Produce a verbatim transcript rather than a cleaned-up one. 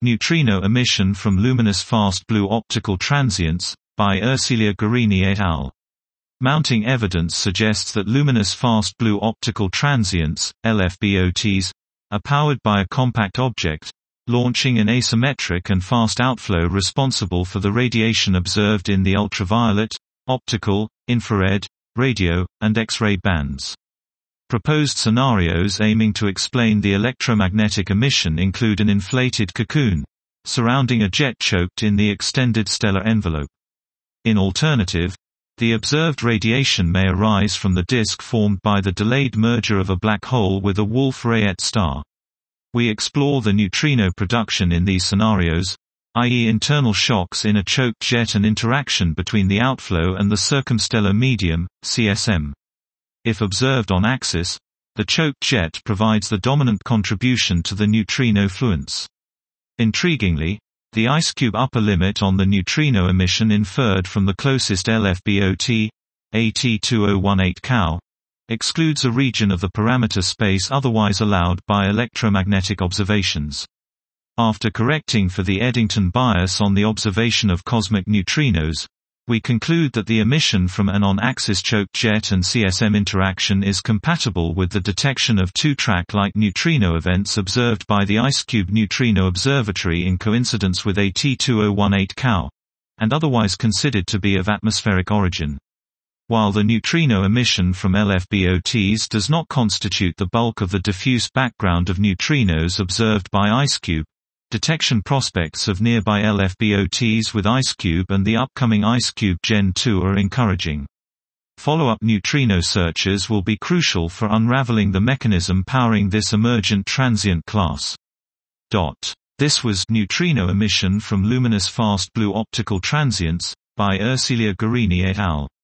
Neutrino emission from luminous fast blue optical transients, by Ercilia Guerini et al. Mounting evidence suggests that luminous fast blue optical transients, L F B O Ts, are powered by a compact object, launching an asymmetric and fast outflow responsible for the radiation observed in the ultraviolet, optical, infrared, radio, and X-ray bands. Proposed scenarios aiming to explain the electromagnetic emission include an inflated cocoon, surrounding a jet choked in the extended stellar envelope. In alternative, the observed radiation may arise from the disk formed by the delayed merger of a black hole with a Wolf-Rayet star. We explore the neutrino production in these scenarios, that is internal shocks in a choked jet and interaction between the outflow and the circumstellar medium, C S M. If observed on axis, the choked jet provides the dominant contribution to the neutrino fluence. Intriguingly, the IceCube upper limit on the neutrino emission inferred from the closest L F B O T, A T two thousand eighteen Cow, excludes a region of the parameter space otherwise allowed by electromagnetic observations. After correcting for the Eddington bias on the observation of cosmic neutrinos, we conclude that the emission from an on-axis choked jet and C S M interaction is compatible with the detection of two-track-like neutrino events observed by the IceCube Neutrino Observatory in coincidence with A T two thousand eighteen Cow, and otherwise considered to be of atmospheric origin. While the neutrino emission from L F B O Ts does not constitute the bulk of the diffuse background of neutrinos observed by IceCube, detection prospects of nearby L F B O Ts with IceCube and the upcoming IceCube Gen two are encouraging. Follow-up neutrino searches will be crucial for unraveling the mechanism powering this emergent transient class. This was Neutrino Emission from Luminous Fast Blue Optical Transients, by Ercilia Guerini et al.